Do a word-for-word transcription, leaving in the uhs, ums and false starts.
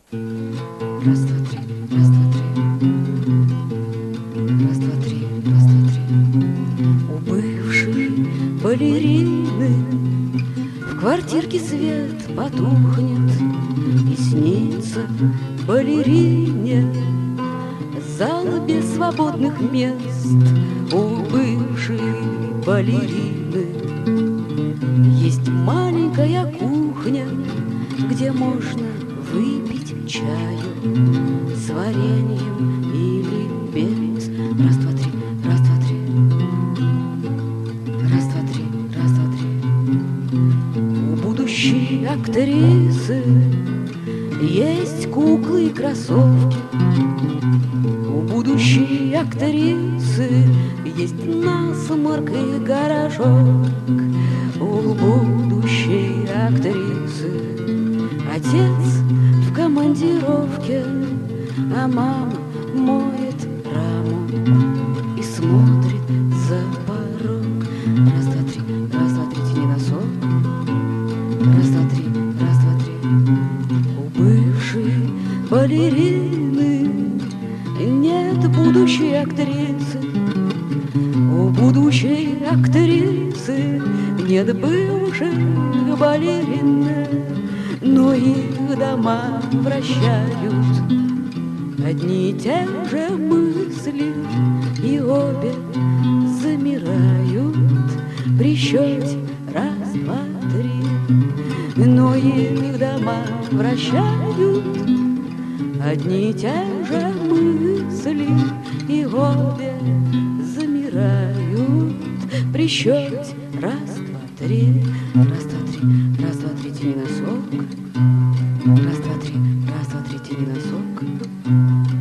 Раз, два, три, раз, два, три. Раз, два, три, раз, два, три. У бывшей балерины в квартирке свет потухнет, и снится балерине зал без свободных мест. У бывшей балерины есть маленькая кухня, где можно выпить чаю с вареньем или без. Раз, два, три, раз, два, три. Раз, два, три, раз, два, три. У будущей актрисы есть куклы и кроссовки. У будущей актрисы есть насморк и горошок. У будущей актрисы отец в командировке, а мама моет раму и смотрит за порог. Раз, два, три, раз, два, три, тяни носок. Раз, два, три, раз, два, три. У бывшей балерины нет будущей актрисы. У будущей актрисы нет бывших балерин, но их дома вращают одни и те же мысли, и обе замирают при счете раз, два, три. Но их дома вращают одни и те же мысли, и обе замирают при счете раз, два, три. Раз, два, три, раз, два, три, тяни носок. Раз, два, три, раз, два, три, тяни носок.